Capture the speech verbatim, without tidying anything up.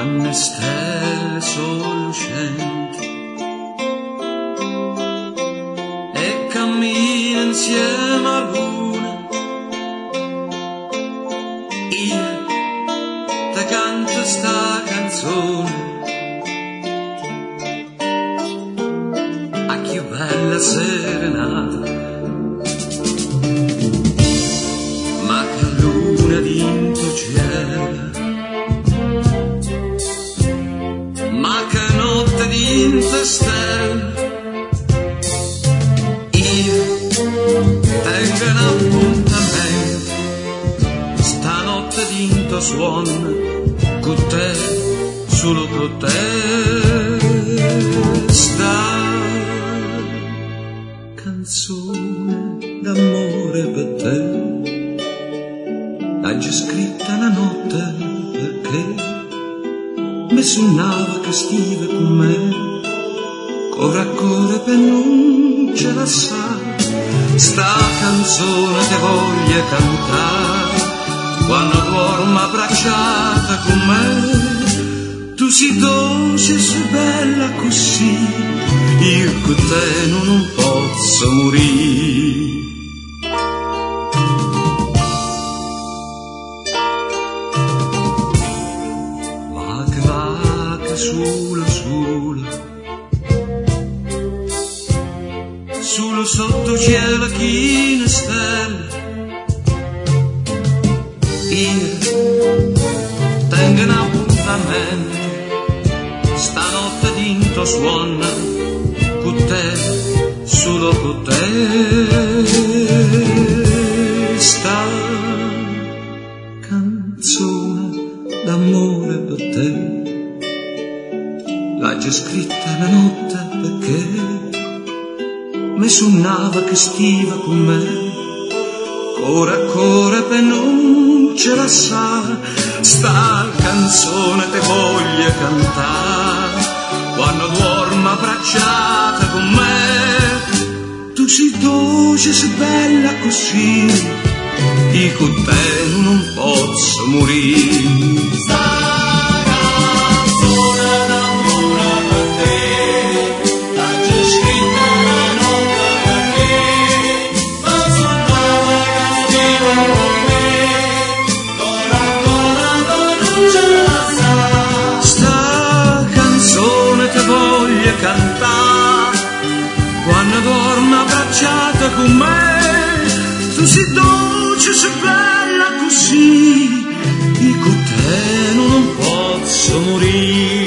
quante stelle sono lucenti e cammina insieme a luna, io te canto sta canzone, a che bella serenata, ma che luna d'into cielo, ma che notte d'inte stelle, io tengo un appuntamento, stanotte d'into suona, con te, solo con te, sta canzone d'amore per te, l'hai già scritta la notte perché mi suonava che stive con me, corre a corre per non ce la sa, sta canzone che voglio cantare, quando dormo abbracciata con me, tu sei dolce e sei bella così, io con te non posso morire. Solo, solo, solo sotto cielo chine stelle, io tengo un appuntamento, stanotte d'into suona, con te, solo con te, sta canzone d'amore per te, l'ha già scritta la notte perché mi suonava che stiva con me, corre a corre per non ce la sa, sta canzone te voglio cantare, quando dormo abbracciata con me, tu sei dolce, sei bella così, io con te non posso morire. Cantare quando dormo abbracciata con me, tu sei dolce, sei bella così, io con te non posso morire.